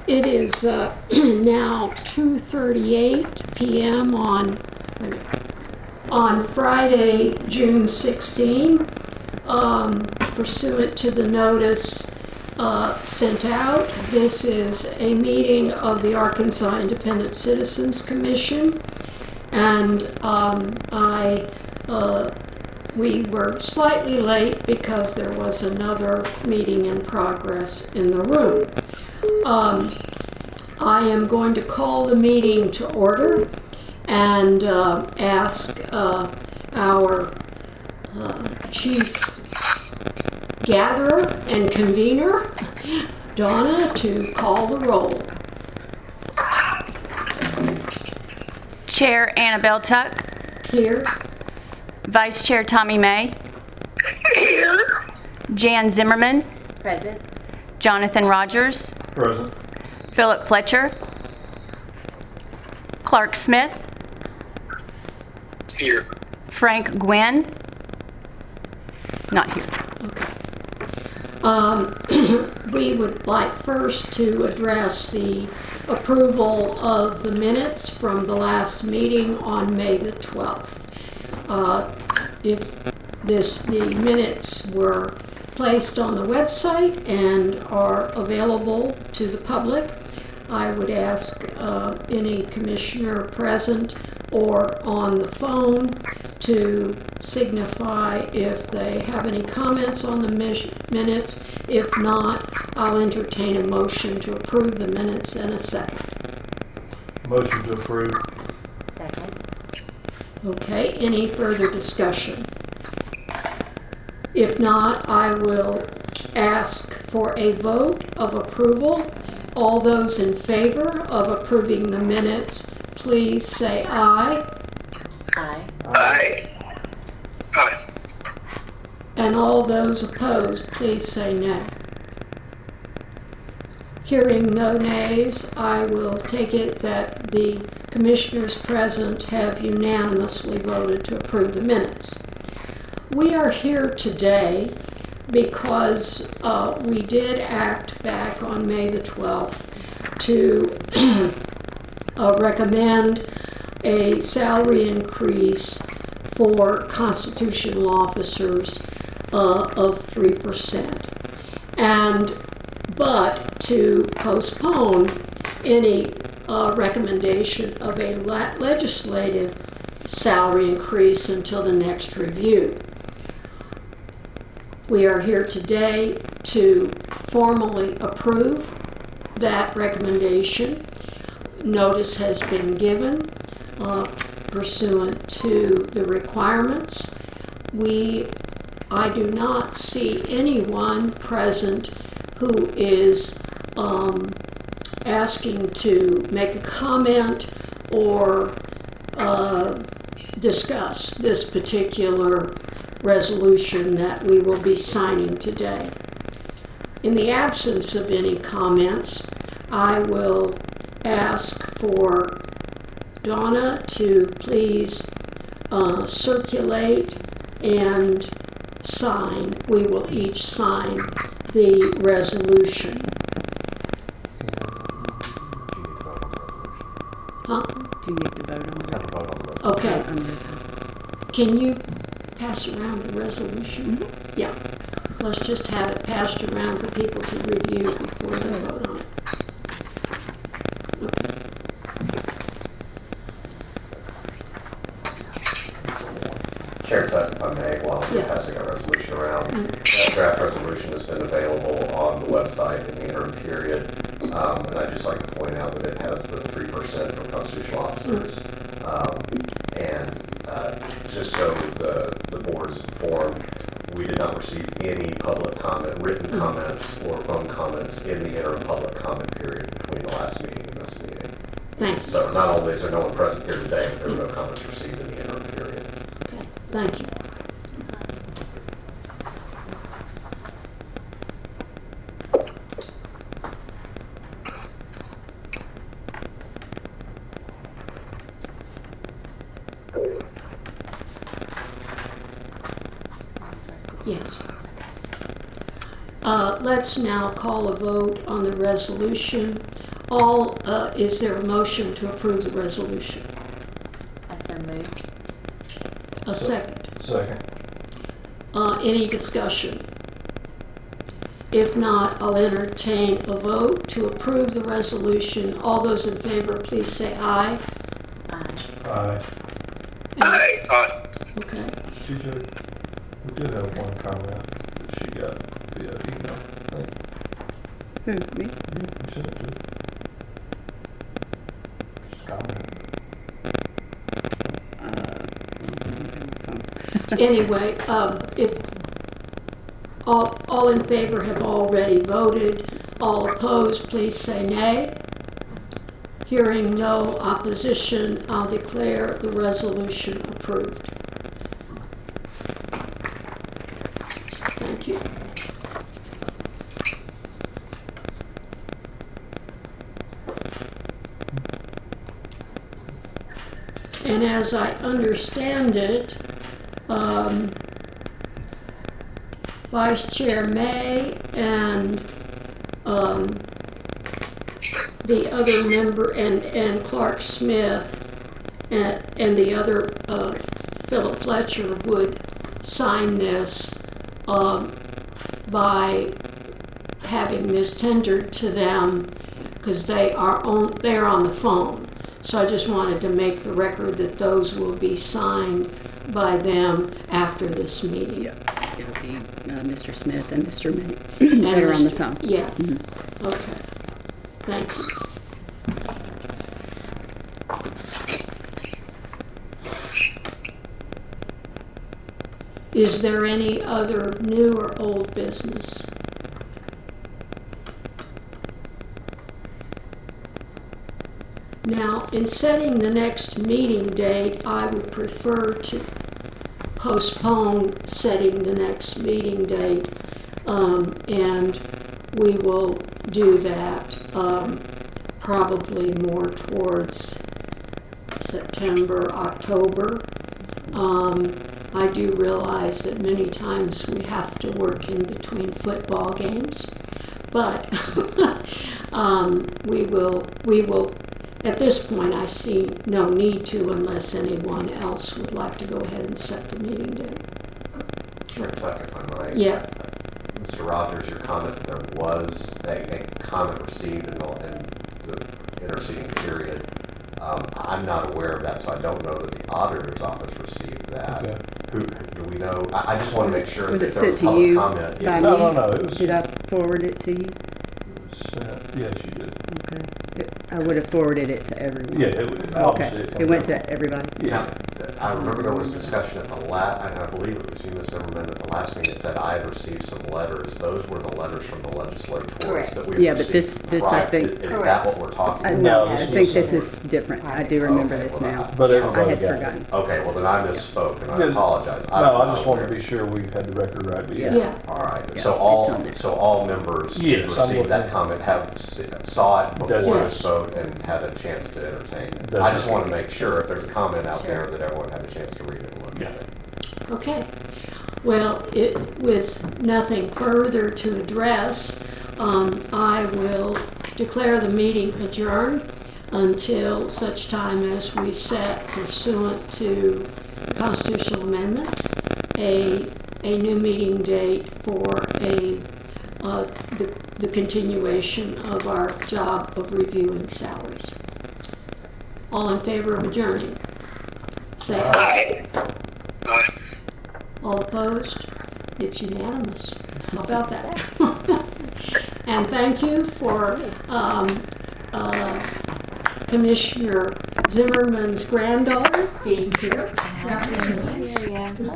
It is now 2:38 p.m. on Friday, June 16, pursuant to the notice sent out. This is a meeting of the Arkansas Independent Citizens Commission, and we were slightly late because there was another meeting in progress in the room. I am going to call the meeting to order and ask our chief gatherer and convener, Donna, to call the roll. Chair Annabelle Tuck. Here. Vice Chair Tommy May. Here. Jan Zimmerman. Present. Jonathan Rogers. Present. Philip Fletcher. Clark Smith. Here. Frank Gwynn. Not here. Okay. We would like first to address the approval of the minutes from the last meeting on May the 12th. The minutes were placed on the website and are available to the public. I would ask any commissioner present or on the phone to signify if they have any comments on the minutes. If not, I'll entertain a motion to approve the minutes in a second. Motion to approve. Second. Okay, any further discussion? If not, I will ask for a vote of approval. All those in favor of approving the minutes, please say aye. Aye. Aye. Aye. And all those opposed, please say nay. Hearing no nays, I will take it that the commissioners present have unanimously voted to approve the minutes. We are here today because we did act back on May the 12th to recommend a salary increase for constitutional officers of 3%, but to postpone any recommendation of a legislative salary increase until the next review. We are here today to formally approve that recommendation. Notice has been given pursuant to the requirements. I do not see anyone present who is asking to make a comment or discuss this particular resolution that we will be signing today. In the absence of any comments, I will ask for Donna to please circulate and sign. We will each sign the resolution. Huh? Do you need to vote on it? Okay. On this. Can you pass around the resolution? Mm-hmm. Yeah. Let's just have it passed around for people to review before they vote on it. Okay. Chair Tuck, if I may, while I'm Yeah. passing a resolution around, that draft resolution has been available on the website in the interim period. And I'd just like to point out that it has the 3% for constitutional officers. Just so the board is informed, we did not receive any public comment, written comments, or phone comments in the interim public comment period between the last meeting and this meeting. Thank you. So not only is there no one present here today, but there were no comments received in the interim period. Okay. Thank you. Yes. Let's now call a vote on the resolution. Is there a motion to approve the resolution? I so moved. A second. Second. Any discussion? If not, I'll entertain a vote to approve the resolution. All those in favor, please say aye. Aye. Aye. Aye. Okay. TJ, we did have one comment that she got via email. Right? Who, me? You sent it to her. Just comment. Anyway, if all in favor have already voted, all opposed, please say nay. Hearing no opposition, I'll declare the resolution approved. Thank you. And as I understand it, Vice Chair May and the other member and Clark Smith and the other Philip Fletcher would sign this by having this tendered to them because they're on the phone. So I just wanted to make the record that those will be signed by them after this meeting. Yeah, it'll be Mr. Smith and Mr. May. And They're on the Mr. phone. Yeah, Mhm. okay. Thank you. Is there any other new or old business? Now, in setting the next meeting date, I would prefer to postpone setting the next meeting date, and we will do that probably more towards September, October. I do realize that many times we have to work in between football games, but we will. At this point, I see no need to unless anyone else would like to go ahead and set the meeting date. Chair Fleck, if I might. Yeah. Mr. Rogers, your comment that there was a comment received in the interceding period. I'm not aware of that, so I don't know that the auditor's office received that. Okay. Who do we know? I just want to make sure Was that it there was sent to public you comment. by It me? was- No, it was. Did I forward it to you? It was sent. Yes, you did. Okay. I would have forwarded it to everyone. Yeah, it was. Okay, Obviously, it comes went up. to everybody. Yeah, I remember there was discussion at the and I believe it was you, Ms. Zimmerman, at the last meeting that said I had received some letters. Those were the letters from the legislators Correct. that we Yeah, but received. this I Right. think- Is that what we're talking about? No, No, I this think was- this is different. I do remember Okay, this well, now. But I everybody had got forgotten. it. Okay, well then I misspoke and I Yeah. apologize. No, I was just not wanted to aware. be sure we had the record right. But Yeah. All right, Yeah, so it's on there. all members who Yes, I'm received that looking. comment saw it before Yes. this vote and had a chance to entertain it. That's I just right. want to make sure if there's a comment out Sure. there that everyone had a chance to read it and look at it. Okay. Well, with nothing further to address, I will declare the meeting adjourned until such time as we set, pursuant to the constitutional amendment, a new meeting date for the continuation of our job of reviewing salaries. All in favor of adjourning? Say aye. Aye. Aye. All opposed? It's unanimous. How about that? And thank you for Commissioner Zimmerman's granddaughter being here. Yeah.